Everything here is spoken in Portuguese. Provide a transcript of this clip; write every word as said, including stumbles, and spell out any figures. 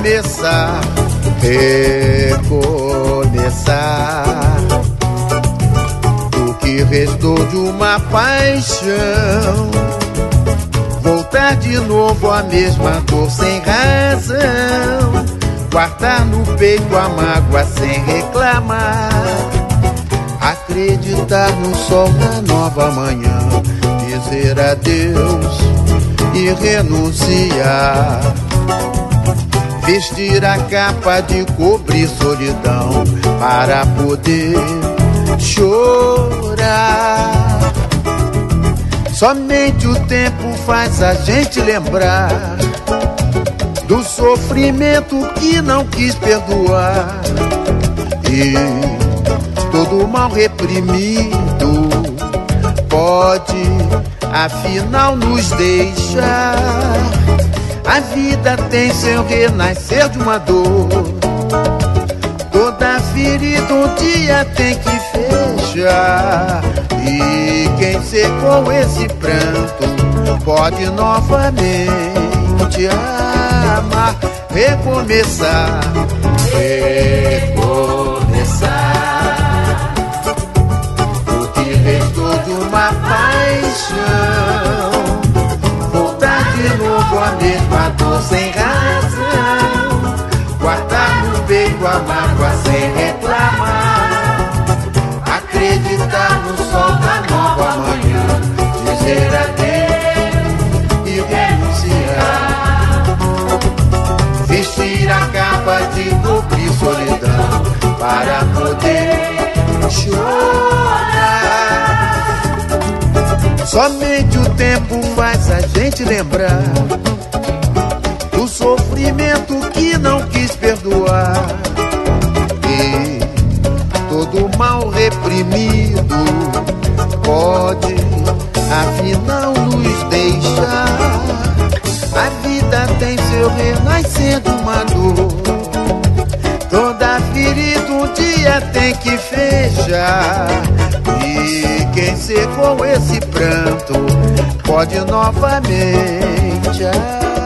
recomeçar, recomeçar. O que restou de uma paixão, voltar de novo à mesma dor sem razão, guardar no peito a mágoa sem reclamar, acreditar no sol da nova manhã, dizer adeus e renunciar, vestir a capa de cobrir solidão para poder chorar. Somente o tempo faz a gente lembrar do sofrimento que não quis perdoar, e todo mal reprimido pode afinal nos deixar. A vida tem seu renascer de uma dor, toda ferida um dia tem que fechar, e quem secou esse pranto pode novamente amar, recomeçar, recomeçar. O que restou de uma paixão, voltar de novo a mesma dor sem razão, guardar no peito a mágoa sem reclamar, acreditar no sol da nova manhã, dizer adeus e renunciar, vestir a capa de cobrir solidão para poder chorar. Somente o tempo faz a gente lembrar do sofrimento que não quis perdoar, e todo mal reprimido pode afinal nos deixar. A vida tem seu renascer de uma dor, toda ferida um dia tem que fechar, e quem secou esse pranto pode novamente